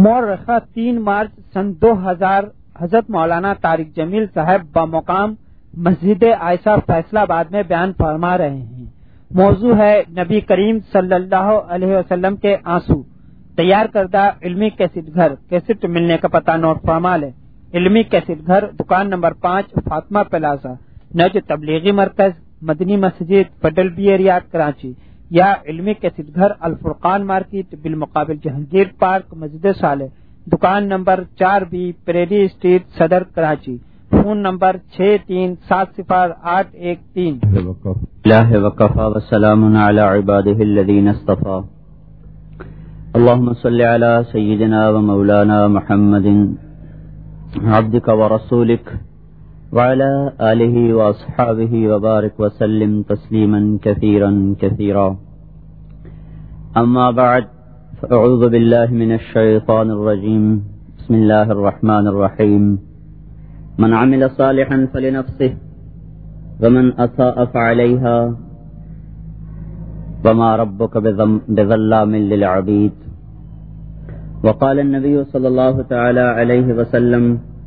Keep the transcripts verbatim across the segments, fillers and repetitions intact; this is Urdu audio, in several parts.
مورخہ تین مارچ سن دو ہزار حضرت مولانا طارق جمیل صاحب بمقام مسجد عائشہ فیصلہ آباد میں بیان فرما رہے ہیں۔ موضوع ہے نبی کریم صلی اللہ علیہ وسلم کے آنسو۔ تیار کردہ علمی کیسٹ گھر، کیسٹ ملنے کا پتہ نوٹ فرما لیں۔ علمی کیسٹ گھر، دکان نمبر پانچ، فاطمہ پلازا، نج تبلیغی مرکز، مدنی مسجد، پڈل بی ایریا، کراچی، یا علمی کیسٹ گھر الفرقان مارکیٹ بالمقابل جہانگیر پارک، مسجد صالح، دکان نمبر چار بی، پریری اسٹریٹ، صدر، کراچی۔ فون نمبر چھ تین سات صفر آٹھ ایک تین۔ اللہ وکفا وسلام علی عبادہ الذین اصطفى۔ اللهم صل على سيدنا ومولانا محمد عبدك ورسولك وعلى آله وأصحابه وبارك وسلم تسليما كثيرا كثيرا، أما بعد، فأعوذ بالله من الشيطان الرجيم، بسم الله الرحمن الرحيم، من عمل صالحا فلنفسه ومن أساء فعليها وما ربك بظلام للعبيد، وقال النبي صلى الله تعالى عليه وسلم،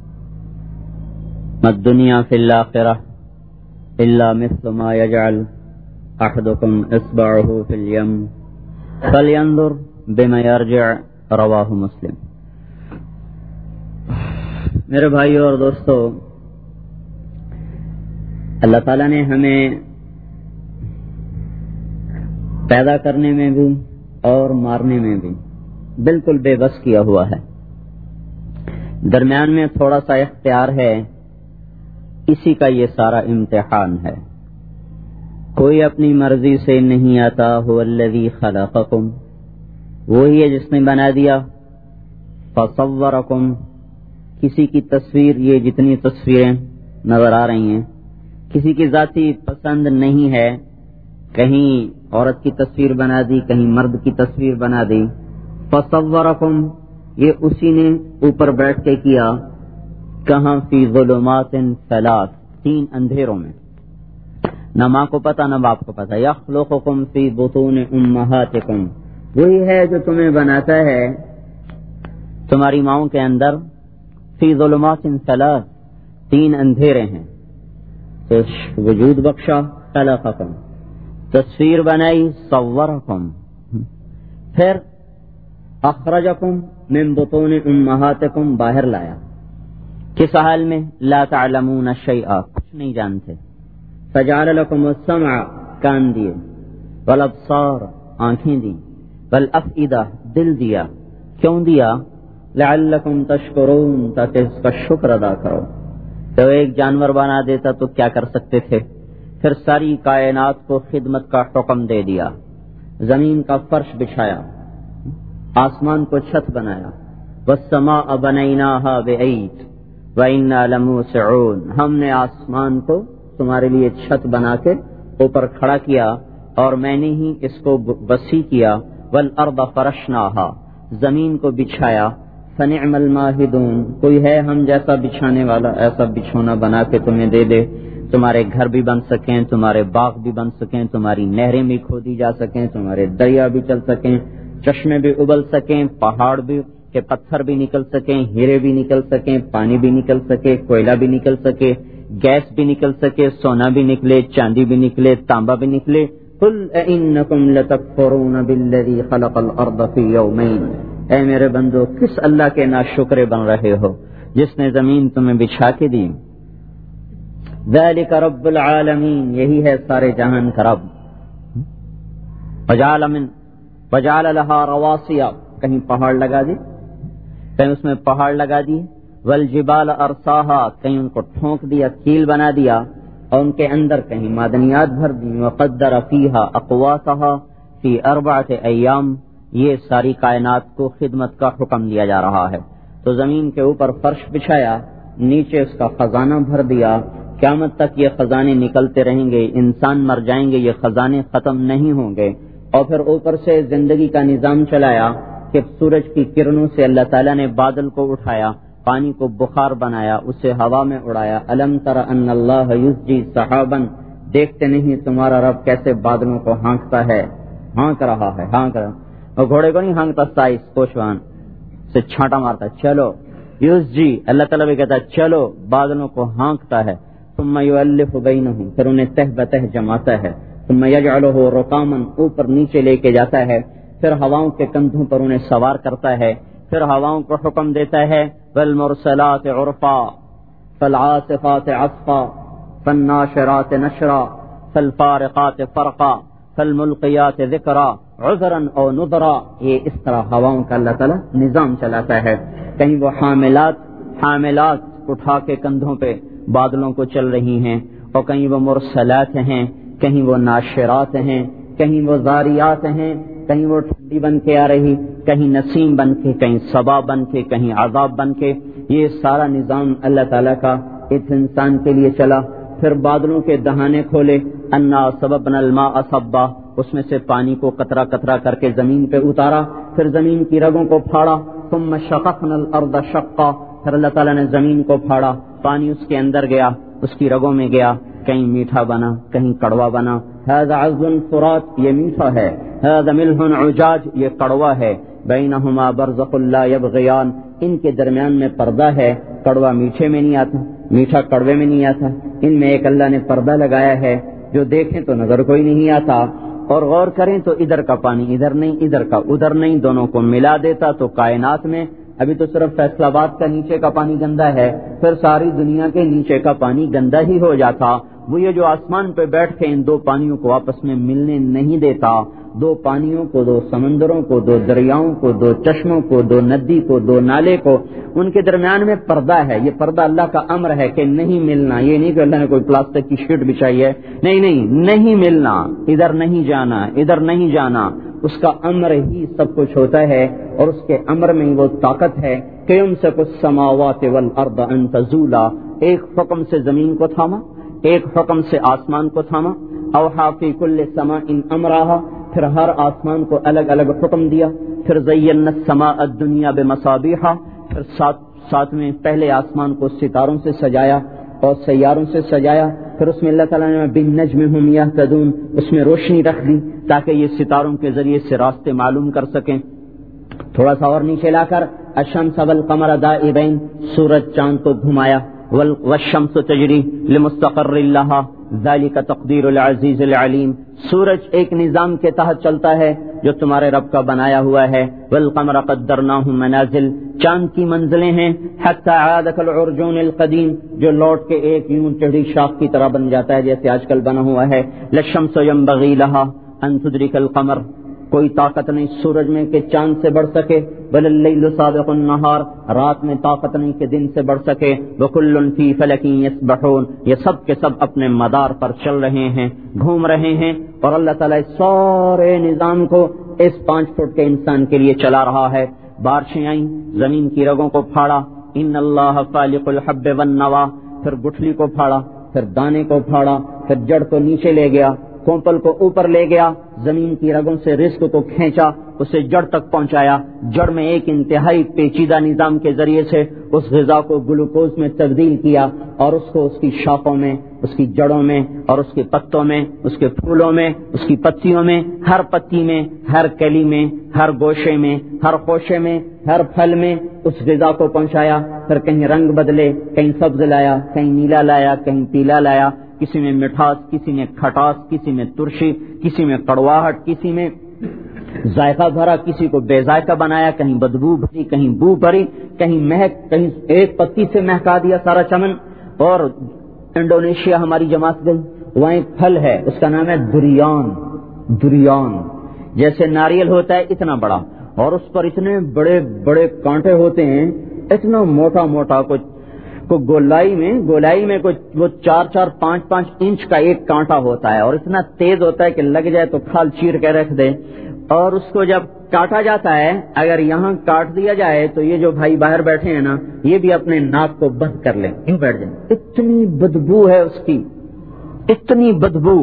ما الدنيا في الآخرة إلا مثل ما يجعل أحدكم إصبعه في اليم فلينظر بما يرجع، رواہ مسلم۔ میرے بھائیو اور دوستو، اللہ تعالیٰ نے ہمیں پیدا کرنے میں بھی اور مارنے میں بھی بالکل بے بس کیا ہوا ہے۔ درمیان میں تھوڑا سا اختیار ہے، اسی کا یہ سارا امتحان ہے۔ کوئی اپنی مرضی سے نہیں آتا، هو الذی خلقکم، وہی ہے جس نے بنا دیا، فصورکم، کسی کی تصویر، یہ جتنی تصویریں نظر آ رہی ہیں کسی کی ذاتی پسند نہیں ہے، کہیں عورت کی تصویر بنا دی، کہیں مرد کی تصویر بنا دی، فصورکم، یہ اسی نے اوپر بیٹھ کے کیا، کہاں، فی ظلمات ثلاث، تین اندھیروں میں، نہ ماں کو پتا نہ باپ کو پتا، یخلقکم فی بطون امہاتکم، وہی ہے جو تمہیں بناتا ہے تمہاری ماؤں کے اندر، فی ظلمات ثلاث، تین اندھیرے ہیں، تو وجود بخشا، خلقکم، تصویر بنائی، صورکم، پھر اخرجکم من بطون امہاتکم، باہر لایا، کس حال میں، لا تعلمون شیئا، کچھ نہیں جانتے، فجعل لکم السمع، کان دیے، والابصار، آنکھیں دی، والافئدہ، دل دیا، کیوں دیا، لعلکم تشکرون، تاکہ اس کا شکر ادا کرو۔ تو ایک جانور بنا دیتا تو کیا کر سکتے تھے، پھر ساری کائنات کو خدمت کا حکم دے دیا، زمین کا فرش بچھایا، آسمان کو چھت بنایا، والسماء بنیناہا بأید وإنا لموسعون، ہم نے آسمان کو تمہارے لیے چھت بنا کے اوپر کھڑا کیا اور میں نے ہی اس کو وسیع کیا، والارض فرشناہا، زمین کو بچھایا، فنعم الماہدون، کوئی ہے ہم جیسا بچھانے والا، ایسا بچھونا بنا کے تمہیں دے دے، تمہارے گھر بھی بن سکیں، تمہارے باغ بھی بن سکیں، تمہاری نہریں بھی کھودی جا سکیں، تمہارے دریا بھی چل سکیں، چشمے بھی ابل سکیں، پہاڑ بھی کے پتھر بھی نکل سکیں، ہیرے بھی نکل سکیں، پانی بھی نکل سکے، کوئلہ بھی نکل سکے، گیس بھی نکل سکے، سونا بھی نکلے، چاندی بھی نکلے، تانبا بھی نکلے۔ قل اِنَّكُمْ لَتَكْفُرُونَ بِالَّذِي خَلَقَ الْأَرْضَ فِي يَوْمَيْنِ، اے میرے بندو، کس اللہ کے ناشکرے بن رہے ہو جس نے زمین تمہیں بچھا کے دی۔ ذَلِكَ رَبُّ الْعَالَمِينَ، یہی ہے سارے جہان کا رب۔ وَجَعَلَ مِن وَجَعَلَ لَهَا رَوَاسِيَ، کہیں پہاڑ لگا دی، کہیں اس میں پہاڑ لگا دی، وَالْجِبَالَ أَرْسَاهَا، کہیں ان کو ٹھونک دیا، کیل بنا دیا، اور ان کے اندر کہیں معدنیات بھر دی، وَقَدَّرَ فِيهَا أَقْوَاتَهَا فِي أَرْبَعَةِ أَيَّامٍ، یہ ساری کائنات کو خدمت کا حکم دیا جا رہا ہے۔ تو زمین کے اوپر فرش بچھایا، نیچے اس کا خزانہ بھر دیا، قیامت تک یہ خزانے نکلتے رہیں گے، انسان مر جائیں گے، یہ خزانے ختم نہیں ہوں گے۔ اور پھر اوپر سے زندگی کا نظام چلایا کہ سورج کی کرنوں سے اللہ تعالیٰ نے بادل کو اٹھایا، پانی کو بخار بنایا، اسے ہوا میں اڑایا۔ الم تر ان اللہ یسجی سحابا، دیکھتے نہیں تمہارا رب کیسے بادلوں کو ہانکتا ہے، ہانک رہا ہے، ہانک رہا، اور گھوڑے کو نہیں ہانکتا سائز پوشوان، سے چھانٹا مارتا ہے چلو یوس جی، اللہ تعالیٰ بھی کہتا ہے چلو، بادلوں کو ہانکتا ہے، ثم یؤلف بینہم، پھر انہیں تہ بتہ جماتا ہے، ثم یجعلہ رقاما، اوپر نیچے لے کے جاتا ہے، پھر ہواؤں کے کندھوں پر انہیں سوار کرتا ہے، پھر ہواؤں کو حکم دیتا ہے والمرسلات عرفا فالعاصفات عصفا فالناشرات نشرا فالفارقات فرقا فالملقیات ذکرا عذرا او نذرا. یہ اس طرح ہواؤں کا اللہ تعالیٰ نظام چلاتا ہے. کہیں وہ حاملات حاملات اٹھا کے کندھوں پہ بادلوں کو چل رہی ہیں، اور کہیں وہ مرسلات ہیں، کہیں وہ ناشرات ہیں، کہیں وہ زاریات ہیں، کہیں وہ ٹھنڈی بن کے آ رہی، کہیں نسیم بن کے، کہیں صبا بن کے، کہیں عذاب بن کے. یہ سارا نظام اللہ تعالیٰ کا اس انسان کے لیے چلا. پھر بادلوں کے دہانے کھولے، انا سببنا الماء صبا، اس میں سے پانی کو قطرہ قطرہ کر کے زمین پہ اتارا، پھر زمین کی رگوں کو پھاڑا. ثم شققنا الارض شقا، پھر اللہ تعالیٰ نے زمین کو پھاڑا، پانی اس کے اندر گیا، اس کی رگوں میں گیا، کہیں میٹھا بنا، کہیں کڑوا بنا. هذا عذب فرات، یہ میٹھا ہے. هذا ملح عجاج، یہ کڑوا ہے. بینہما برزخ لا یبغیان، ان کے درمیان میں پردہ ہے. کڑوا میٹھے میں نہیں آتا، میٹھا کڑوے میں نہیں آتا، ان میں ایک اللہ نے پردہ لگایا ہے، جو دیکھیں تو نظر کوئی نہیں آتا، اور غور کریں تو ادھر کا پانی ادھر نہیں، ادھر کا ادھر نہیں، دونوں کو ملا دیتا تو کائنات میں ابھی تو صرف فیصل آباد کا نیچے کا پانی گندا ہے، پھر ساری دنیا کے نیچے کا پانی گندا ہی ہو جاتا. وہ یہ جو آسمان پہ بیٹھ کے ان دو پانیوں کو آپس میں ملنے نہیں دیتا، دو پانیوں کو، دو سمندروں کو، دو دریاؤں کو، دو چشموں کو، دو ندی کو، دو نالے کو، ان کے درمیان میں پردہ ہے. یہ پردہ اللہ کا امر ہے کہ نہیں ملنا. یہ نہیں کہ اللہ نے کوئی پلاسٹک کی شیٹ بچھائی ہے، نہیں نہیں نہیں ملنا، ادھر نہیں جانا، ادھر نہیں جانا. اس کا امر ہی سب کچھ ہوتا ہے، اور اس کے امر میں وہ طاقت ہے کہ یمسک السماوات والارض ان تزولا، ایک حکم سے زمین کو تھاما، ایک حکم سے آسمان کو تھاما. اوحا فی کل سماء امرہا، پھر ہر آسمان کو الگ الگ حکم دیا. پھر زینا السماء الدنیا بمصابیح، پھر سات ساتھ میں پہلے آسمان کو ستاروں سے سجایا اور سیاروں سے سجایا. پھر اس میں اللہ تعالیٰ نے بالنجم ہم یہتدون، اس میں روشنی رکھ دی تاکہ یہ ستاروں کے ذریعے سے راستے معلوم کر سکیں. تھوڑا سا اور نیچے لا کر الشمس والقمر دائبین، سورج چاند کو گھمایا. والشمس تجری لمستقر لها ذلك تقدیر العزیز العلیم، سورج ایک نظام کے تحت چلتا ہے جو تمہارے رب کا بنایا ہوا ہے. والقمر قدرناه منازل، چاند کی منزلیں ہیں. حتى عاد كالعرجون القدیم، جو لوٹ کے ایک یوں ٹیڑھی شاخ کی طرح بن جاتا ہے جیسے آج کل بنا ہوا ہے. للشمس ينبغي لها ان تدرك القمر، کوئی طاقت نہیں سورج میں کہ چاند سے بڑھ سکے. بل اللیل سابق النہار، رات میں طاقت نہیں کہ دن سے بڑھ سکے. وکل فی فلک یسبحون، یہ سب کے سب اپنے مدار پر چل رہے ہیں، گھوم رہے ہیں. اور اللہ تعالیٰ اس سارے نظام کو اس پانچ فٹ کے انسان کے لیے چلا رہا ہے. بارشیں آئیں، زمین کی رگوں کو پھاڑا. ان اللہ فالق الحب والنوا، پھر گٹھلی کو پھاڑا، پھر دانے کو پھاڑا، پھر جڑ کو نیچے لے گیا، کونپل کو اوپر لے گیا، زمین کی رگوں سے رزق کو کھینچا، اسے جڑ تک پہنچایا. جڑ میں ایک انتہائی پیچیدہ نظام کے ذریعے سے اس غذا کو گلوکوز میں تبدیل کیا، اور اس کو اس کی شاخوں میں، اس کی جڑوں میں، اور اس کے پتوں میں، اس کے پھولوں میں، اس کی پتیوں میں، ہر پتی میں، ہر کلی میں، ہر گوشے میں، ہر خوشے میں، ہر پھل میں اس غذا کو پہنچایا. پھر کہیں رنگ بدلے، کہیں سبز لایا، کہیں نیلا لایا، کہیں پیلا لایا. کسی میں مٹھاس، کسی میں کھٹاس، کسی میں ترشی، کسی میں کڑواہٹ، کسی میں ذائقہ بھرا، کسی کو بے ذائقہ بنایا، کہیں بدبو بھری، کہیں بو بھری، کہیں مہک، کہیں ایک پتی سے مہکا دیا سارا چمن. اور انڈونیشیا ہماری جماعت گئی، وہاں ایک پھل ہے، اس کا نام ہے دریان. دریان جیسے ناریل ہوتا ہے اتنا بڑا، اور اس پر اتنے بڑے بڑے کانٹے ہوتے ہیں، اتنا موٹا موٹا. کچھ کو گولائی میں گولائی میں کچھ وہ چار چار پانچ پانچ انچ کا ایک کانٹا ہوتا ہے، اور اتنا تیز ہوتا ہے کہ لگ جائے تو کھال چیر کے رکھ دے. اور اس کو جب کاٹا جاتا ہے، اگر یہاں کاٹ دیا جائے تو یہ جو بھائی باہر بیٹھے ہیں نا، یہ بھی اپنے ناک کو بند کر لیں، یوں بیٹھ جائیں. اتنی بدبو ہے اس کی، اتنی بدبو.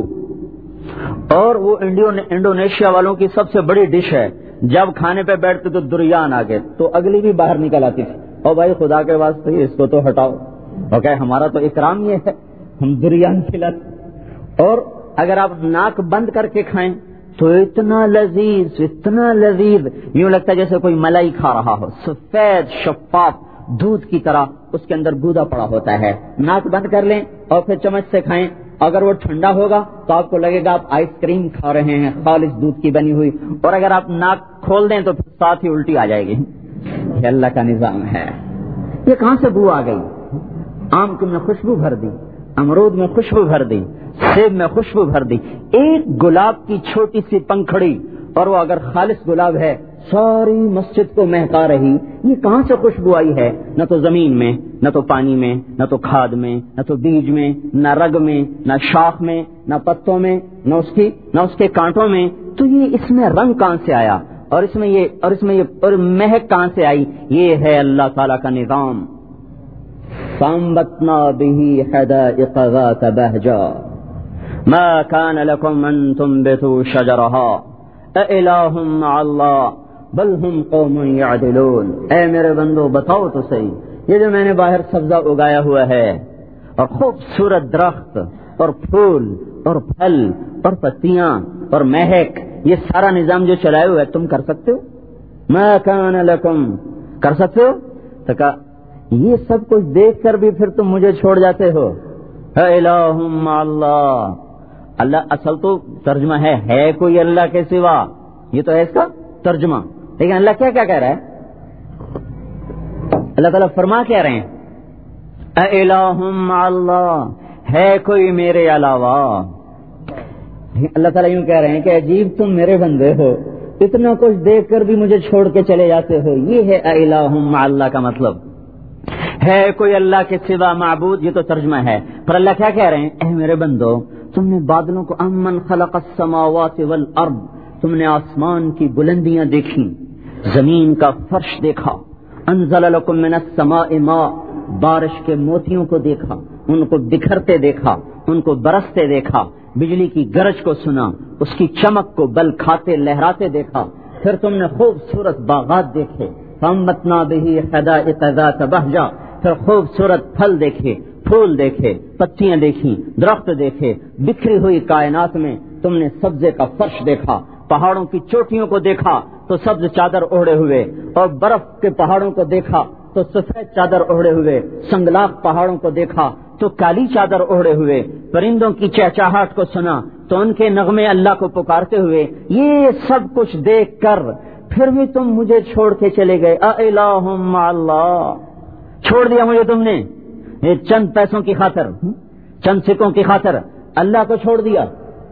اور وہ انڈونیشیا والوں کی سب سے بڑی ڈش ہے. جب کھانے پہ بیٹھتے تو دریان آ گئے تو اگلی بھی باہر نکل آتی تھی. اور بھائی خدا کے واسطے اس کو تو ہٹاؤ، اور کہ ہمارا تو اکرام یہ ہے ہم دریان کھلاتے. اور اگر آپ ناک بند کر کے کھائیں تو اتنا لذیذ اتنا لذیذ، یوں لگتا ہے جیسے کوئی ملائی کھا رہا ہو، سفید شفاف دودھ کی طرح اس کے اندر گودا پڑا ہوتا ہے. ناک بند کر لیں اور پھر چمچ سے کھائیں، اگر وہ ٹھنڈا ہوگا تو آپ کو لگے گا آپ آئس کریم کھا رہے ہیں خالص دودھ کی بنی ہوئی، اور اگر آپ ناک کھول دیں تو پھر ساتھ ہی الٹی آ جائے گی. یہ اللہ کا نظام ہے. یہ کہاں سے بو آ گئی؟ آم میں خوشبو بھر دی، امرود میں خوشبو بھر دی، سیب میں خوشبو بھر دی. ایک گلاب کی چھوٹی سی پنکھڑی، اور وہ اگر خالص گلاب ہے ساری مسجد کو مہکا رہی. یہ کہاں سے خوشبو آئی ہے؟ نہ تو زمین میں، نہ تو پانی میں، نہ تو کھاد میں، نہ تو بیج میں، نہ رگ میں، نہ شاخ میں، نہ پتوں میں، نہ اس کی نہ اس کے کانٹوں میں. تو یہ اس میں رنگ کہاں سے آیا، اور اس میں یہ اور اس میں یہ اور مہک کہاں سے آئی؟ یہ ہے اللہ تعالیٰ کا نظام. فَأَنبَتْنَا بِهِ حَدَائِقَ ذَاتَ بَهْجَةٍ مَا كَانَ لَكُمْ أَن تُنبِتُوا شَجَرَهَا أَإِلَٰهٌ مَّعَ اللَّهِ بَلْ هُمْ قَوْمٌ يَعْدِلُونَ. اے میرے بندو بتاؤ تو صحیح، یہ جو میں نے باہر سبزہ اگایا ہوا ہے اور خوبصورت درخت اور پھول اور پھل اور پتیاں اور مہک، یہ سارا نظام جو چلائے ہوئے تم کر سکتے ہو؟ ما كان لكم، کر سکتے ہو؟ تو کہا یہ سب کچھ دیکھ کر بھی پھر تم مجھے چھوڑ جاتے ہو. الہ مع اللہ. اللہ اصل تو ترجمہ ہے ہے کوئی اللہ کے سوا، یہ تو ہے اس کا ترجمہ. لیکن اللہ کیا کیا کہہ رہا ہے؟ اللہ تعالیٰ فرما کہہ رہے ہیں الہ مع اللہ، ہے کوئی میرے علاوہ. اللہ تعالیٰ یوں کہہ رہے ہیں کہ عجیب تم میرے بندے ہو، اتنا کچھ دیکھ کر بھی مجھے چھوڑ کے چلے جاتے ہو. یہ ہے الہ مع اللہ کا مطلب، ہے کوئی اللہ کے سوا معبود، یہ تو ترجمہ ہے. پر اللہ کیا کہہ رہے ہیں؟ اے میرے بندو، تم نے بادلوں کو امن خلق السماوات والارض، تم نے آسمان کی بلندیاں دیکھی، زمین کا فرش دیکھا. انزل لکم من السماء ماء، بارش کے موتیوں کو دیکھا، ان کو بکھرتے دیکھا، ان کو برستے دیکھا. بجلی کی گرج کو سنا، اس کی چمک کو بل کھاتے لہراتے دیکھا. پھر تم نے خوبصورت باغات دیکھے، فَأَنبَتْنَا بِهِ حَدَائِقَ ذَاتَ بَهْجَةٍ، پھر خوبصورت پھل دیکھے، پھول دیکھے، پتیاں دیکھی، درخت دیکھے. بکھری ہوئی کائنات میں تم نے سبزے کا فرش دیکھا، پہاڑوں کی چوٹیوں کو دیکھا تو سبز چادر اوڑھے ہوئے، اور برف کے پہاڑوں کو دیکھا تو سفید چادر اوڑھے ہوئے، سنگلاخ پہاڑوں کو دیکھا تو کالی چادر اوڑھے ہوئے. پرندوں کی چہچہاہٹ کو سنا تو ان کے نغمے اللہ کو پکارتے ہوئے. یہ سب کچھ دیکھ کر پھر بھی تم مجھے چھوڑ کے چلے گئے. اِلٰہٌ مع اللہ، چھوڑ دیا مجھے تم نے یہ چند پیسوں کی خاطر، چند سکوں کی خاطر اللہ کو چھوڑ دیا.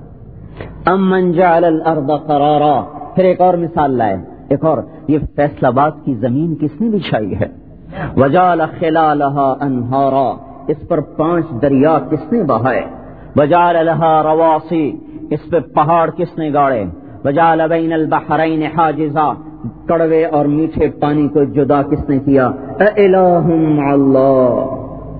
امن جعل الارض قرارا. پھر ایک اور مثال لائے، ایک اور. یہ فیصل آباد کی زمین کس نے بچھائی ہے؟ وجعل خلالها انہارا، اس پر پانچ دریا کس نے بہائے؟ وجعل لها رواسی، اس پہ پہاڑ کس نے گاڑے؟ وجعل بین البحرین حاجزا، کڑوے اور میٹھے پانی کو جدا کس نے کیا؟ الہ مع اللہ،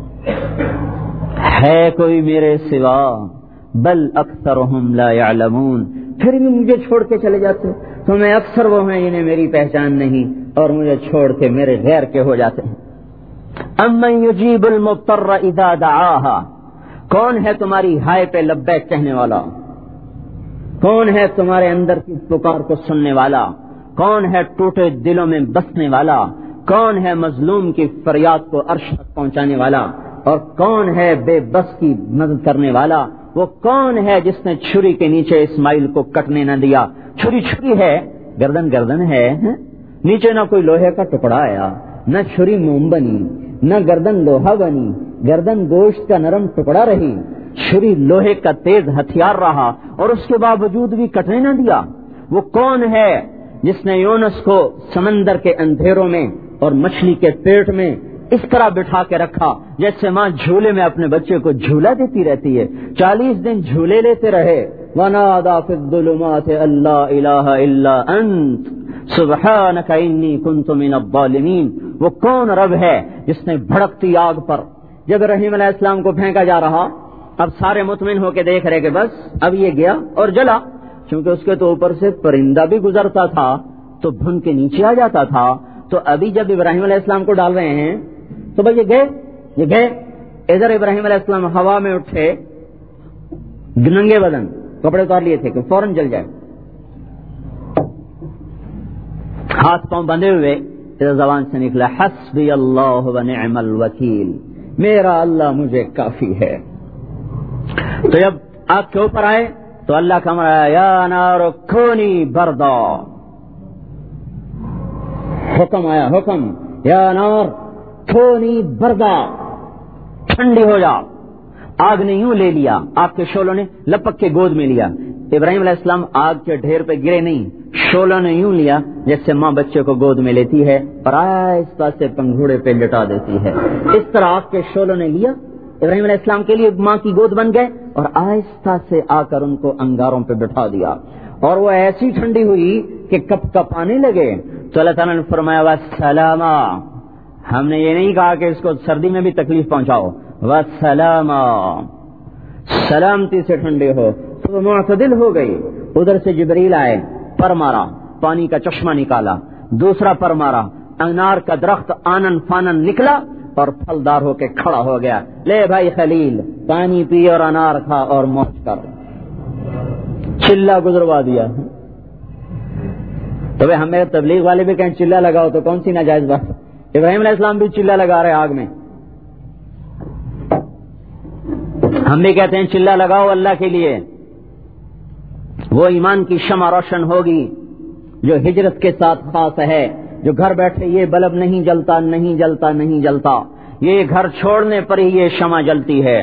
ہے کوئی میرے سوا؟ بل اکثرهم لا يعلمون. پھر بھی مجھے چھوڑ کے چلے جاتے. تو میں اکثر وہ ہیں جنہیں میری پہچان نہیں اور مجھے چھوڑ کے میرے غیر کے ہو جاتے ہیں. امن یجیب المضطر اذا دعاها، کون ہے تمہاری ہائے پہ لبیک کہنے والا؟ کون ہے تمہارے اندر کی پکار کو سننے والا؟ کون ہے ٹوٹے دلوں میں بسنے والا؟ کون ہے مظلوم کی فریاد کو عرش تک پہنچانے والا؟ اور کون ہے بے بس کی مدد کرنے والا؟ وہ کون ہے جس نے چھری کے نیچے اسماعیل کو کٹنے نہ دیا؟ چھری چھری ہے، گردن گردن ہے، نیچے نہ کوئی لوہے کا ٹکڑا آیا، نہ چھری موم بنی، نہ گردن لوہا بنی، گردن گوشت کا نرم ٹکڑا رہی، چھری لوہے کا تیز ہتھیار رہا اور اس کے باوجود بھی کٹنے نہ دیا. وہ کون ہے جس نے یونس کو سمندر کے اندھیروں میں اور مچھلی کے پیٹ میں اس طرح بٹھا کے رکھا جیسے ماں جھولے میں اپنے بچے کو جھولا دیتی رہتی ہے؟ چالیس دن جھولے لیتے رہے. وَنَادَى فِي الظُّلُمَاتِ أَن لَّا إِلَٰهَ إِلَّا أَنتَ سُبْحَانَكَ إِنِّي كُنتُ مِنَ الظَّالِمِينَ. وہ کون رب ہے جس نے بھڑکتی آگ پر جب ابراہیم علیہ السلام کو پھینکا جا رہا، اب سارے مطمئن ہو کے دیکھ رہے کہ بس اب یہ گیا اور جلا، چونکہ اس کے تو اوپر سے پرندہ بھی گزرتا تھا تو بھن کے نیچے آ جاتا تھا. تو ابھی جب ابراہیم علیہ السلام کو ڈال رہے ہیں تو بھائی یہ گئے یہ گئے ادھر ابراہیم علیہ السلام ہوا میں اٹھے، ننگے بدن کپڑے اتار لیے تھے کہ فوراً جل جائے. ہاتھ پاؤں بندھے ہوئے زبان سے نکلا حسبی اللہ و نعم الوکیل، میرا اللہ مجھے کافی ہے۔ تو جب آگ کے اوپر آئے تو اللہ کا امر آیا یا نار کونی بردا، حکم آیا، حکم یا نار کونی بردا، ٹھنڈی ہو جا۔ آگ نے یوں لے لیا، آگ کے شعلوں نے لپک کے گود میں لیا۔ ابراہیم علیہ السلام آگ کے ڈھیر پہ گرے نہیں، شعلوں نے یوں لیا جیسے ماں بچے کو گود میں لیتی ہے اور آہستہ سے پنگھوڑے پہ لٹا دیتی ہے، اس طرح آگ کے شعلوں نے لیا، ابراہیم علیہ السلام کے لیے ماں کی گود بن گئے اور آہستہ سے آ کر ان کو انگاروں پہ بٹھا دیا، اور وہ ایسی ٹھنڈی ہوئی کہ کپ کپ آنے لگے۔ تو اللہ تعالیٰ نے فرمایا وسلاما، ہم نے یہ نہیں کہا کہ اس کو سردی میں بھی تکلیف پہنچاؤ، وسلاما، سلامتی سے ٹھنڈے ہو۔ تو وہ معتدل ہو گئی۔ ادھر سے جبریل آئے، پر مارا، پانی کا چشمہ نکالا، دوسرا پر مارا، انار کا درخت آنن فانن نکلا اور پھلدار ہو کے کھڑا ہو گیا، لے بھائی خلیل پانی پی اور انار کھا اور موج کر، چلا گزروا دیا۔ تو بھائی ہمیں تبلیغ والے بھی کہیں چلا لگاؤ تو کون سی ناجائز بات؟ ابراہیم علیہ السلام بھی چلا لگا رہے آگ میں، ہم بھی کہتے ہیں چلا لگاؤ اللہ کے لیے۔ وہ ایمان کی شمع روشن ہوگی جو ہجرت کے ساتھ خاص ہے، جو گھر بیٹھے یہ بلب نہیں جلتا نہیں جلتا نہیں جلتا، یہ گھر چھوڑنے پر ہی یہ شمع جلتی ہے،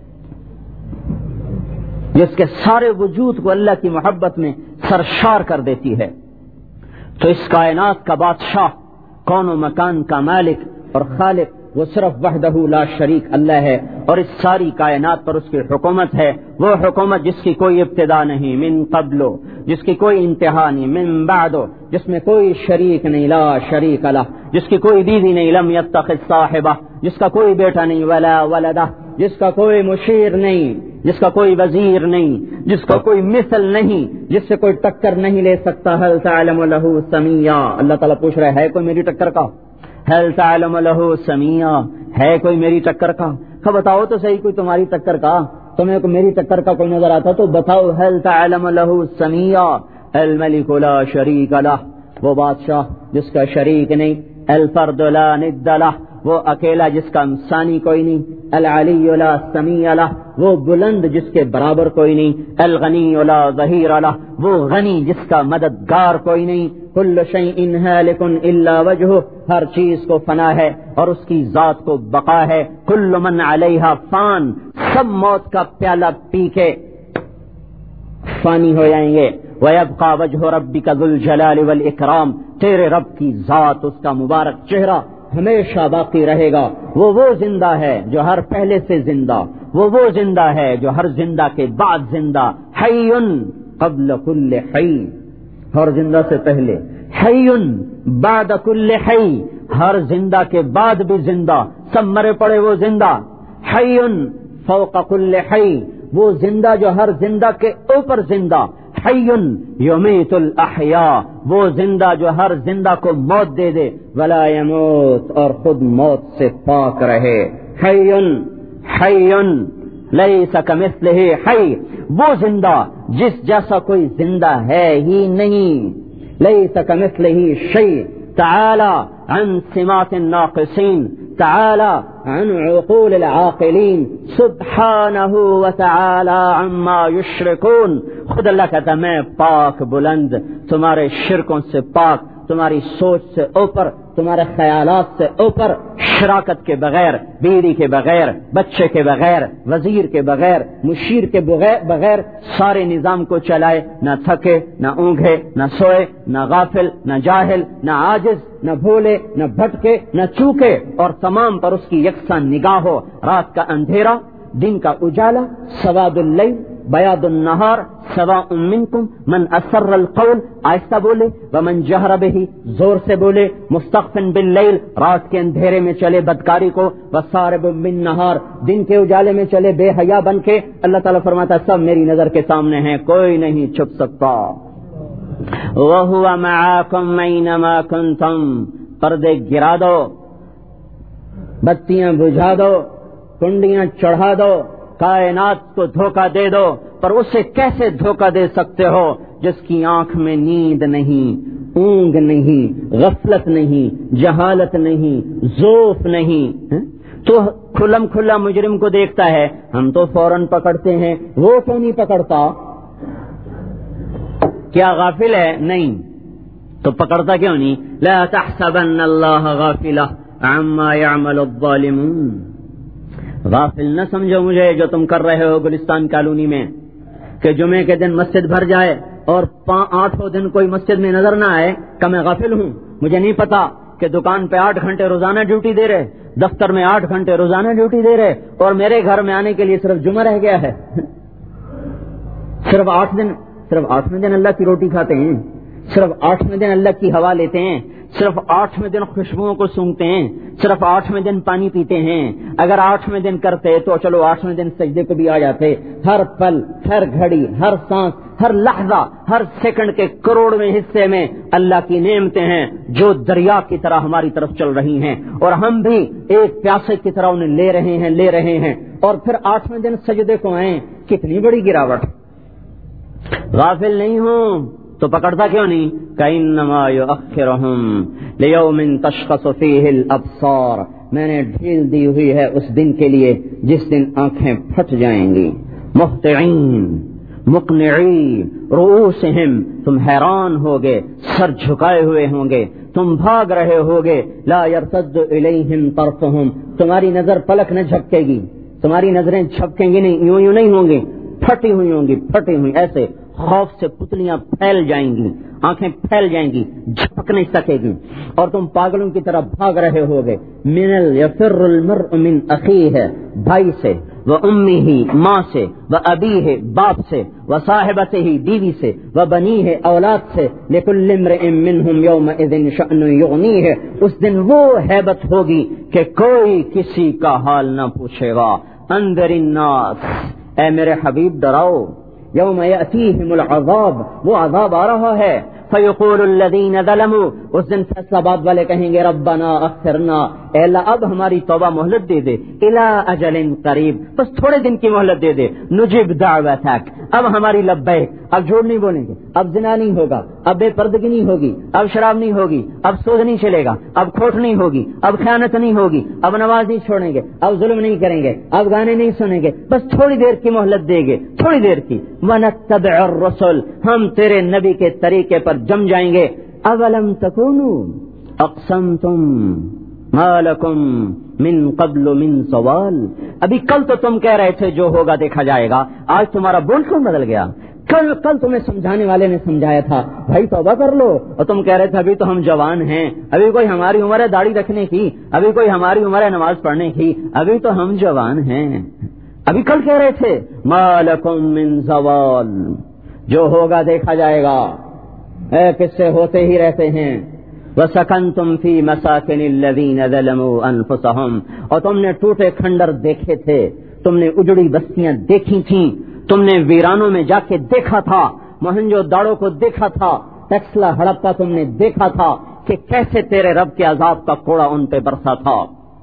جس کے سارے وجود کو اللہ کی محبت میں سرشار کر دیتی ہے۔ تو اس کائنات کا بادشاہ، کون و مکان کا مالک اور خالق وہ صرف وحدہ لا شریک اللہ ہے، اور اس ساری کائنات پر اس کی حکومت ہے، وہ حکومت جس کی کوئی ابتدا نہیں، من قبل، جس کی کوئی انتہا نہیں، من بعد، جس میں کوئی شریک نہیں، لا شریک لہ، جس کی کوئی بیوی نہیں، لم یتخذ صاحبہ، جس کا کوئی بیٹا نہیں، ولا ولدہ، جس کا کوئی مشیر نہیں، جس کا کوئی وزیر نہیں، جس کا کوئی مثل نہیں، جس سے کوئی ٹکر نہیں لے سکتا۔ هل تعلم له سمیا، اللہ تعالیٰ پوچھ رہا ہے کوئی میری ٹکر کا؟ هل تعلم له سمیا، ہے کوئی میری ٹکر کا؟ ہاں بتاؤ تو صحیح کوئی تمہاری ٹکر کا، تمہیں کو میری ٹکر کا کوئی نظر آتا تو بتاؤ۔ هل تعلم له سمیا، الملک لا شریک لہ، وہ بادشاہ جس کا شریک نہیں، الفرد لا ند لہ، وہ اکیلا جس کا ثانی کوئی نہیں، العلی لا سمیع لہ، وہ بلند جس کے برابر کوئی نہیں، الغنی لا ظہیر لہ، وہ غنی جس کا مددگار کوئی نہیں، کل شیء ہالک الا وجہہ، ہر چیز کو فنا ہے اور اس کی ذات کو بقا ہے، کل من علیہا فان، سب موت کا پیالہ پی کے فانی ہو جائیں گے، وَيَبْقَى وَجْهُ رَبِّكَ ذُو الْجَلَالِ وَالْإِكْرَامِ، تیرے رب کی ذات، اس کا مبارک چہرہ ہمیشہ باقی رہے گا۔ وہ وہ زندہ ہے جو ہر پہلے سے زندہ، وہ وہ زندہ ہے جو ہر زندہ کے بعد زندہ، حی قبل کل حی، ہر زندہ سے پہلے، حی بعد کل حی، ہر زندہ کے بعد بھی زندہ، سب مرے پڑے وہ زندہ، حی فوق کل حی، وہ زندہ جو ہر زندہ کے اوپر زندہ، حی یمیت الاحیاء، وہ زندہ جو ہر زندہ کو موت دے دے، ولا یموت، اور خود موت سے پاک رہے، حی حی لیس کمثلہ حی، وہ زندہ جس جیسا کوئی زندہ ہے ہی نہیں، لیس کمثلہ شیء، تعالی عن سمات الناقصین، تعالی عن عقول العاقلین، سبحانہ وتعالی عما یشرکون، خود اللہ کہتا میں پاک بلند، تمہارے شرکوں سے پاک، تمہاری سوچ سے اوپر، تمہارے خیالات سے اوپر، شراکت کے بغیر، بیوی کے بغیر، بچے کے بغیر، وزیر کے بغیر، مشیر کے بغیر سارے نظام کو چلائے، نہ تھکے، نہ اونگھے، نہ سوئے، نہ غافل، نہ جاہل، نہ عاجز، نہ بھولے، نہ بھٹکے، نہ چوکے، اور تمام پر اس کی یکساں نگاہ ہو، رات کا اندھیرا، دن کا اجالا، سواد اللیل بیاض النہار، سواء منکم من اسر القول، آہستہ بولے، ومن جہر بہ، زور سے بولے، مستخفن باللیل، رات کے اندھیرے میں چلے بدکاری کو، وسارب بالنہار، دن کے اجالے میں چلے بے حیا بن کے، اللہ تعالیٰ فرماتا ہے سب میری نظر کے سامنے ہیں، کوئی نہیں چھپ سکتا۔ وَهُوَ مَعَاكُمْ أَيْنَمَا كُنْتُمْ، پردے گرا دو، بتیاں بجھا دو، کنڈیاں چڑھا دو، کائنات کو دھوکہ دے دو، پر اسے کیسے دھوکہ دے سکتے ہو جس کی آنکھ میں نیند نہیں، اونگ نہیں، غفلت نہیں، جہالت نہیں، ذوف نہیں، تو کھلم کھلا مجرم کو دیکھتا ہے ہم تو فوراً پکڑتے ہیں، وہ کیوں نہیں پکڑتا؟ کیا غافل ہے؟ نہیں، تو پکڑتا کیوں نہیں؟ لا تحسبن اللہ غافلا عما يعمل الظالمون، غافل نہ سمجھو مجھے جو تم کر رہے ہو گلستان کالونی میں، کہ جمعے کے دن مسجد بھر جائے اور آٹھوں دن کوئی مسجد میں نظر نہ آئے کہ میں غافل ہوں، مجھے نہیں پتا کہ دکان پہ آٹھ گھنٹے روزانہ ڈیوٹی دے رہے، دفتر میں آٹھ گھنٹے روزانہ ڈیوٹی دے رہے، اور میرے گھر میں آنے کے لیے صرف جمعہ رہ گیا ہے۔ صرف آٹھ دن صرف آٹھویں دن اللہ کی روٹی کھاتے ہیں، صرف آٹھویں دن اللہ کی ہوا لیتے ہیں، صرف آٹھویں دن خوشبوؤں کو سونگتے ہیں، صرف آٹھویں دن پانی پیتے ہیں۔ اگر آٹھویں دن کرتے تو چلو آٹھویں دن سجدے کو بھی آ جاتے۔ ہر پل، ہر گھڑی، ہر سانس، ہر لحظہ، ہر سیکنڈ کے کروڑویں حصے میں اللہ کی نعمتیں ہیں جو دریا کی طرح ہماری طرف چل رہی ہیں، اور ہم بھی ایک پیاسے کی طرح انہیں لے رہے ہیں لے رہے ہیں اور پھر آٹھویں دن سجدے کو آئیں، کتنی بڑی گراوٹ۔ غافل نہیں ہوں تو پکڑتا کیوں نہیں؟ کَإِنَّمَا يُؤَخِّرُهُمْ لِيَوْمٍ تَشْخَصُ فِيهِ الْأَبْصَارُ، میں نے ڈھیل دی ہوئی ہے اس دن کے لیے جس دن آنکھیں پھٹ جائیں گی۔ مُہْطِعِينَ مُقْنِعِينَ رُؤُوسِهِمْ، تم حیران ہوگے، سر جھکائے ہوئے ہوں گے، تم بھاگ رہے ہوگے۔ لَا يَرْتَدُّ إِلَيْهِمْ طَرْفُهُمْ، تمہاری نظر پلک نہ جھپکے گی، تمہاری نظریں جھپکیں گی نہیں، یوں یوں نہیں ہوں گی، پھٹی ہوئی ہوں گی، پھٹی ہوئی ایسے خوف سے پتلیاں پھیل جائیں گی، آنکھیں پھیل جائیں گی، جھپک نہیں سکے گی، اور تم پاگلوں کی طرح بھاگ رہے ہوگے۔ من یفر المرء من اخیہ، بھائی سے، و امہ ماں سے، و ابیہ باپ سے، و صاحبتہ بیوی سے، و بنیہ اولاد سے، لکل امرئ منہم یومئذ شأن یغنیہ، اس دن وہ ہیبت ہوگی کہ کوئی کسی کا حال نہ پوچھے گا۔ انذر الناس، اے میرے حبیب ڈراؤ، یوم یأتیہم العذاب، وہ عذاب آ رہا ہے۔ فیقول الذین ظلموا، اس دن فیصلہ باد والے کہیں گے ربنا اخرنا، اے اللہ اب ہماری توبہ مہلت دے دے، الی اجل قریب، بس تھوڑے دن کی مہلت دے دے، نجب دعوتک، اب ہماری لبیک، اب جھوٹ نہیں بولیں گے، اب زنا نہیں ہوگا، اب بے پردگی نہیں ہوگی، اب شراب نہیں ہوگی، اب سود نہیں چلے گا، اب کھوٹ نہیں ہوگی، اب خیانت نہیں ہوگی، اب نماز نہیں چھوڑیں گے، اب ظلم نہیں کریں گے، اب گانے نہیں سنیں گے، بس تھوڑی دیر کی مہلت دیں گے، تھوڑی دیر کی۔ وَنَتَّبِعُ الرُّسُلَ، ہم تیرے نبی کے طریقے پر جم جائیں گے۔ اولم تکونوا اقسمتم ما لکم من قبل من زوال، ابھی کل تو تم کہہ رہے تھے جو ہوگا دیکھا جائے گا، آج تمہارا بول کیوں بدل گیا؟ کل کل تمہیں سمجھانے والے نے سمجھایا تھا بھائی توبہ کر لو، اور تم کہہ رہے تھے ابھی تو ہم جوان ہیں، ابھی کوئی ہماری عمر ہے داڑھی رکھنے کی، ابھی کوئی ہماری عمر ہے نماز پڑھنے کی، ابھی تو ہم جوان ہیں، ابھی کل کہہ رہے تھے ما لکم من زوال، جو ہوگا دیکھا جائے گا، اے قصے ہوتے ہی رہتے ہیں۔ وَسَكَنْتُمْ فِي مَسَاكِنِ الَّذِينَ ظَلَمُوا أَنفُسَهُمْ، اور تم نے ٹوٹے کھنڈر دیکھے تھے، تم نے اجڑی بستیاں دیکھی تھیں، تم نے ویرانوں میں جا کے دیکھا تھا، موہنجو داڑو کو دیکھا تھا، ٹیکسلا ہڑپا تم نے دیکھا تھا کہ کیسے تیرے رب کے عذاب کا کوڑا ان پہ برسا تھا۔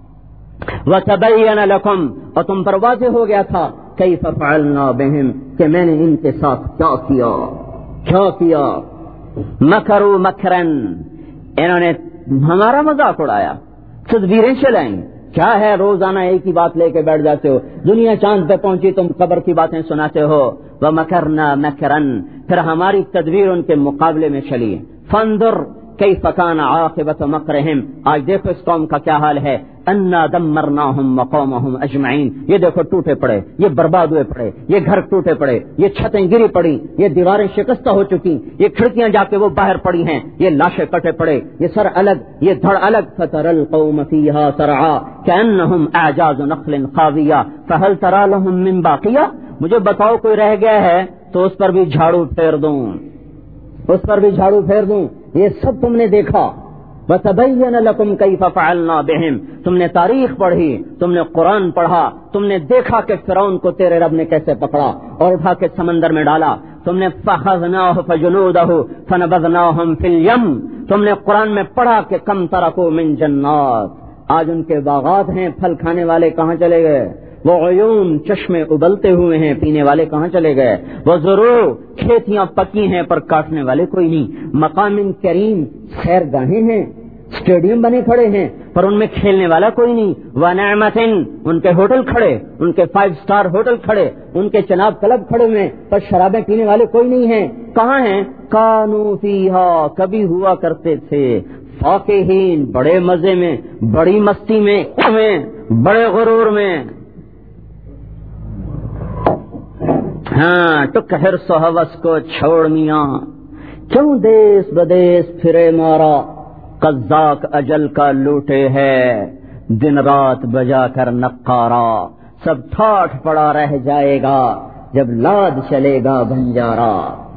وَتَبَيَّنَ لَكُمْ، اور تم پر واضح ہو گیا تھا كَيْفَ فَعَلْنَا بِهِمْ، کہ میں نے ان کے ساتھ کیا کیا کیا کیا۔ مکروا مکرا، انہوں نے ہمارا مذاق اڑایا، تدبیریں چلائیں، کیا ہے روزانہ ایک ہی بات لے کے بیٹھ جاتے ہو، دنیا چاند پہ پہنچی تم قبر کی باتیں سناتے ہو۔ وَمَكَرْنَا مَكْرًا، پھر ہماری تدبیر ان کے مقابلے میں چلی۔ فانظر کیف کان عاقبۃ مکرہم، آج دیکھو اس قوم کا کیا حال ہے۔ انا دمرناہم وقومہم اجمعین، یہ دیکھو ٹوٹے پڑے، یہ برباد ہوئے پڑے، یہ گھر ٹوٹے پڑے، یہ چھتیں گری پڑی، یہ دیواریں شکستہ ہو چکی، یہ کھڑکیاں جا کے وہ باہر پڑی ہیں، یہ لاشیں کٹے پڑے، یہ سر الگ، یہ دھڑ الگ۔ فترى القوم فيها سرعا كأنهم اعجاز نخل خاویہ فهل ترى لهم من باقیہ، مجھے بتاؤ کوئی رہ گیا ہے تو اس پر بھی جھاڑو پھیر دوں، اس پر بھی جھاڑو پھیر دوں۔ یہ سب تم نے دیکھا۔ وَتَبَيَّنَ لَكُمْ كَيْفَ فَعَلْنَا بِهِمْ، تم نے تاریخ پڑھی، تم نے قرآن پڑھا، تم نے دیکھا کہ فرعون کو تیرے رب نے کیسے پکڑا اور اٹھا کے سمندر میں ڈالا، تم نے فَأَخَذْنَاهُ فَجُنُودَهُ فَنَبَذْنَاهُمْ فِي الْيَمِّ، تم نے قرآن میں پڑھا کہ کم ترکوا من جنات، آج ان کے باغات ہیں، پھل کھانے والے کہاں چلے گئے؟ وہ عیون چشمے ابلتے ہوئے ہیں، پینے والے کہاں چلے گئے؟ وہ ضرور کھیتیاں پکی ہیں پر کاٹنے والے کوئی نہیں، مقام کریم سیر گاہیں ہیں، اسٹیڈیم بنے کھڑے ہیں پر ان میں کھیلنے والا کوئی نہیں، وَنَعْمَةٍ ان کے ہوٹل کھڑے، ان کے فائیو سٹار ہوٹل کھڑے، ان کے چناب کلب کھڑے ہوئے پر شرابیں پینے والے کوئی نہیں ہیں، کہاں ہیں؟ کانوا فیہا کبھی ہوا کرتے تھے، فاکہین بڑے مزے میں، بڑی مستی میں، بڑے غرور میں، ہاں ٹک حرص و ہوس کو چھوڑ میاں، کیوں دیس بدیس پھرے مارا، قذاق اجل کا لوٹے ہے، دن رات بجا کر نقارا، سب ٹھاٹھ پڑا رہ جائے گا جب لاد چلے گا بنجارا۔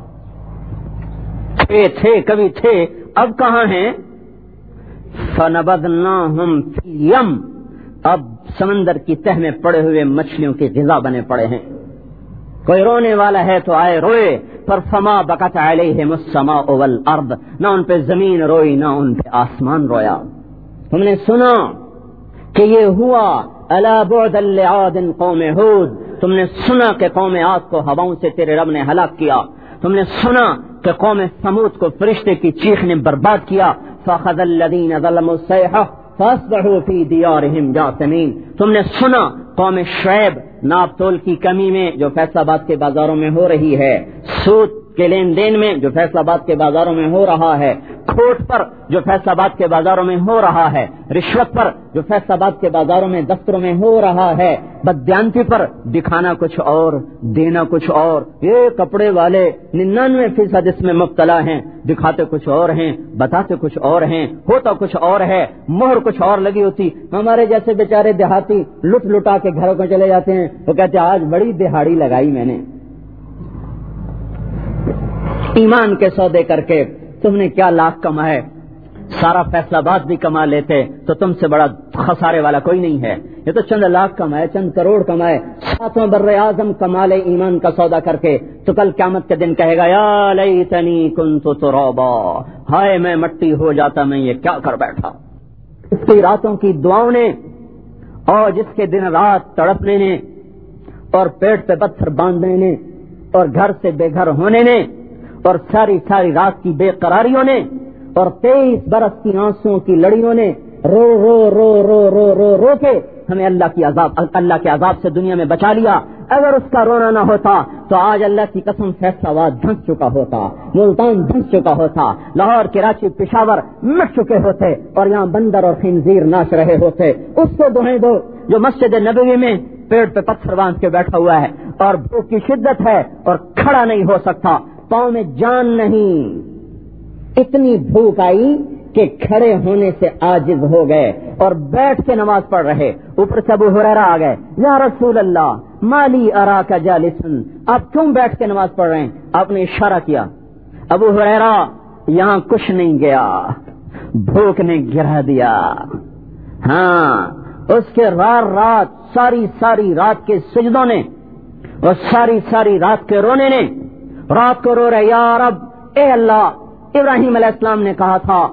تھے تھے کبھی تھے اب کہاں ہیں؟ فَنَبَذْنَاهُمْ فِي الْيَمِّ اب سمندر کی تہ میں پڑے ہوئے مچھلیوں کی غذا بنے پڑے ہیں۔ کوئی رونے والا ہے تو آئے روئے، پر فما بکت علیہم السماء والارض نہ ان پہ زمین روئی نہ ان پہ آسمان رویا۔ ہم نے سنا کہ یہ ہوا الا بعدا لعاد قوم ہود، تم نے سنا کہ قوم عاد کو ہواؤں سے تیرے رب نے ہلاک کیا، تم نے سنا کہ قوم ثمود کو فرشتے کی چیخ نے برباد کیا، فاخذ الذین ظلموا الصیحہ فاصبحوا فی دیارہم جاثمین، تم نے سنا قوم شعیب ناپ تول کی کمی میں جو فیصل آباد کے بازاروں میں ہو رہی ہے، سود کے لین دین میں جو فیصل آباد کے بازاروں میں ہو رہا ہے، کھوٹ پر جو فیصل آباد کے بازاروں میں ہو رہا ہے، رشوت پر جو فیصل آباد کے بازاروں میں دفتروں میں ہو رہا ہے، بددیانتی پر دکھانا کچھ اور دینا کچھ اور، یہ کپڑے والے ننانوے فیصد اس میں مبتلا ہیں، دکھاتے کچھ اور ہیں بتاتے کچھ اور ہیں، ہوتا کچھ اور ہے، مہر کچھ اور لگی ہوتی۔ ہمارے جیسے بیچارے دیہاتی لٹ لٹا کے گھروں کو چلے جاتے ہیں، وہ کہتے ہیں آج بڑی دہاڑی لگائی میں نے، ایمان کے سودے کر کے تم نے کیا لاکھ کمائے، سارا فیصلہ آباد بھی کما لیتے تو تم سے بڑا خسارے والا کوئی نہیں ہے، یہ تو چند لاکھ کمائے، چند کروڑ کمائے، ساتوں بر اعظم کما لے ایمان کا سودا کر کے تو کل قیامت کے دن کہے گا یا لیتنی کنت ترابا، ہائے میں مٹی ہو جاتا، میں یہ کیا کر بیٹھا۔ اس کی راتوں کی دعاؤں نے اور جس کے دن رات تڑپنے نے اور پیٹ پہ پتھر باندھنے نے اور گھر سے بے گھر ہونے نے اور ساری ساری رات کی بے قراریوں نے اور تیئیس برس کی آنسوؤں کی لڑیوں نے رو رو رو رو رو رو رو کے ہمیں اللہ کی عذاب اللہ کے عذاب سے دنیا میں بچا لیا۔ اگر اس کا رونا نہ ہوتا تو آج اللہ کی قسم فیصلہ آباد دھنس چکا ہوتا، ملتان دھنس چکا ہوتا، لاہور کراچی پشاور مٹ چکے ہوتے اور یہاں بندر اور خنزیر ناچ رہے ہوتے۔ اس کو دعائیں دو جو مسجد نبوی میں پیڑ پہ پتھر باندھ کے بیٹھا ہوا ہے اور بھوک کی شدت ہے اور کھڑا نہیں ہو سکتا، پاؤں میں جان نہیں، اتنی بھوک آئی کہ کھڑے ہونے سے عاجز ہو گئے اور بیٹھ کے نماز پڑھ رہے۔ اوپر سے ابو ہریرہ آ گئے، یا رسول اللہ مالی اراک جالسن، آپ کیوں بیٹھ کے نماز پڑھ رہے ہیں؟ آپ نے اشارہ کیا۔ ابو ہریرہ یہاں کچھ نہیں گیا، بھوک نے گرا دیا۔ ہاں اس کے رات رات ساری ساری رات کے سجدوں نے اور ساری ساری رات کے رونے نے رات کو رو رہے، یا رب اے اللہ، ابراہیم علیہ السلام نے کہا تھا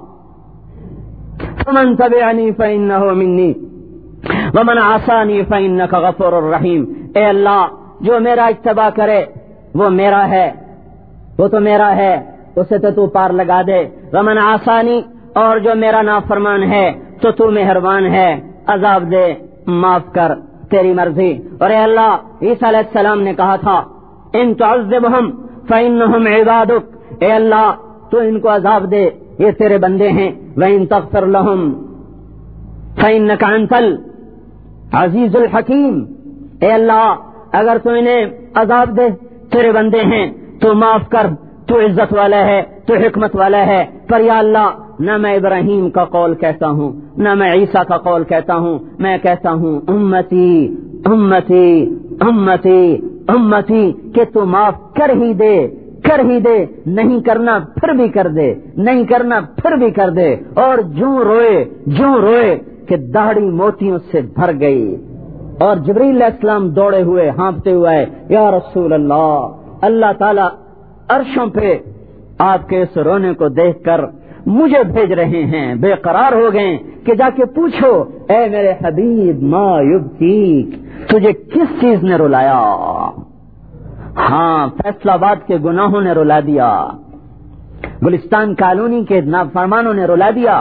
فمن تبعنی فإنہ منی ومن عصانی فإنک غفور الرحیم، اے اللہ جو میرا اتباع کرے وہ میرا ہے، وہ تو میرا ہے، اسے تو تو پار لگا دے، ومن عصانی اور جو میرا نافرمان ہے تو تو مہربان ہے، عذاب دے، معاف کر، تیری مرضی۔ اور اے اللہ عیسیٰ علیہ السلام نے کہا تھا ان تعذبہم فإنہم عبادک، اے اللہ تو ان کو عذاب دے، یہ تیرے بندے ہیں، وَإِن تَغْفِرْ لَهُمْ فَإِنَّكَ أَنْتَ الْعَزِيزُ الْحَكِيمُ، اے اللہ اگر تو انہیں عذاب دے، تیرے بندے ہیں، تو معاف کر، تو عزت والا ہے، تو حکمت والا ہے۔ پر یا اللہ نہ میں ابراہیم کا قول کہتا ہوں نہ میں عیسیٰ کا قول کہتا ہوں، میں کہتا ہوں امتی امتی امتی امتی، کہ تو معاف کر ہی دے، کر ہی دے، نہیں کرنا پھر بھی کر دے، نہیں کرنا پھر بھی کر دے۔ اور جوں روئے جوں روئے کہ داڑھی موتیوں سے بھر گئی اور جبریل علیہ السلام دوڑے ہوئے ہانپتے ہوئے، یا رسول اللہ، اللہ تعالی عرشوں پہ آپ کے اس رونے کو دیکھ کر مجھے بھیج رہے ہیں، بے قرار ہو گئے کہ جا کے پوچھو اے میرے حبیب ما یبکیک، تجھے کس چیز نے رلایا؟ ہاں، فیصلہ آباد کے گناہوں نے رلا دیا، گلستان کالونی کے نافرمانوں نے رلا دیا۔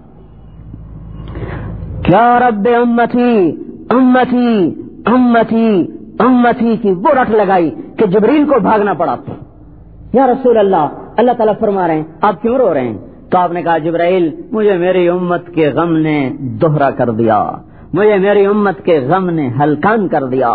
کیا رب امتی امتی امتی امتی کی وہ رٹ لگائی کہ جبریل کو بھاگنا پڑا۔ یا رسول اللہ، اللہ تعالیٰ فرما رہے ہیں آپ کیوں رو رہے ہیں؟ تو آپ نے کہا جبرائیل مجھے میری امت کے غم نے دوہرا کر دیا، مجھے میری امت کے غم نے ہلکان کر دیا۔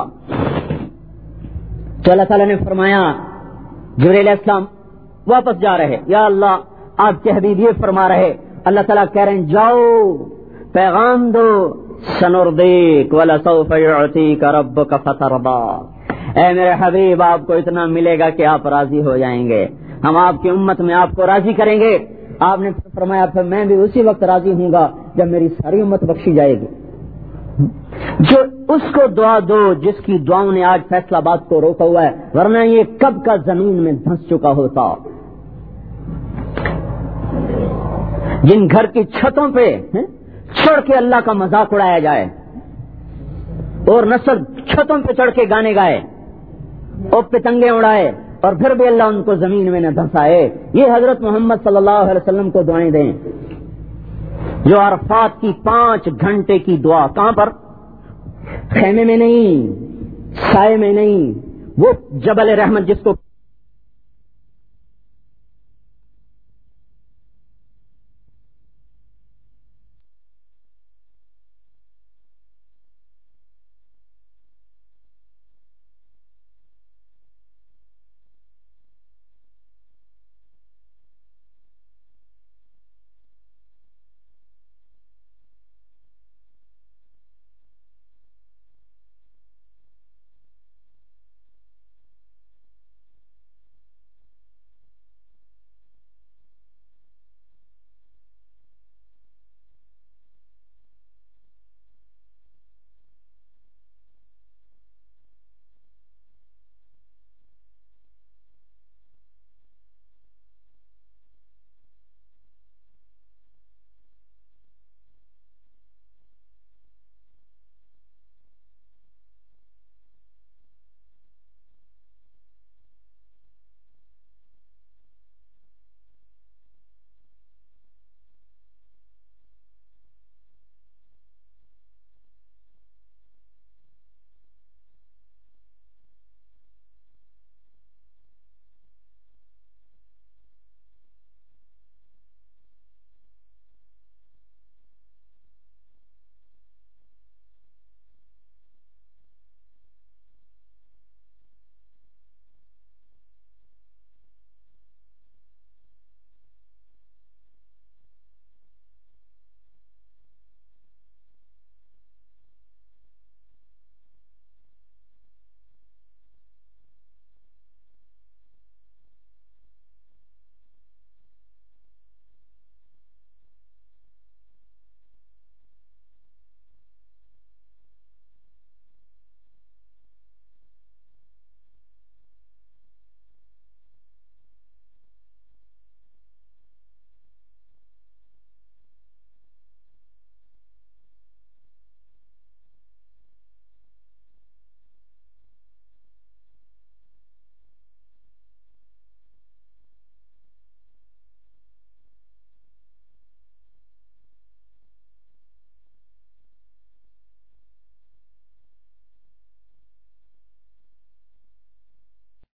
تو اللہ تعالیٰ نے فرمایا جبرائیل علیہ السلام واپس جا رہے، یا اللہ آپ کے حبیب یہ فرما رہے، اللہ تعالیٰ کہہ رہے ہیں جاؤ پیغام دو، سنردیک ولسوف یعطیک ربک فترضی، اے میرے حبیب آپ کو اتنا ملے گا کہ آپ راضی ہو جائیں گے، ہم آپ کی امت میں آپ کو راضی کریں گے۔ آپ نے فرمایا پھر میں بھی اسی وقت راضی ہوں گا جب میری ساری امت بخشی جائے گی۔ جو اس کو دعا دو جس کی دعاؤں نے آج فیصلہ آباد کو روکا ہوا ہے، ورنہ یہ کب کا زمین میں دھنس چکا ہوتا۔ جن گھر کی چھتوں پہ چڑھ کے اللہ کا مذاق اڑایا جائے اور نسل چھتوں پہ چڑھ کے گانے گائے اور پتنگیں اڑائے اور پھر بھی اللہ ان کو زمین میں نہ دھنسائے، یہ حضرت محمد صلی اللہ علیہ وسلم کو دعائیں دیں۔ جو عرفات کی پانچ گھنٹے کی دعا کہاں پر؟ خیمے میں نہیں، سائے میں نہیں، وہ جبل رحمت جس کو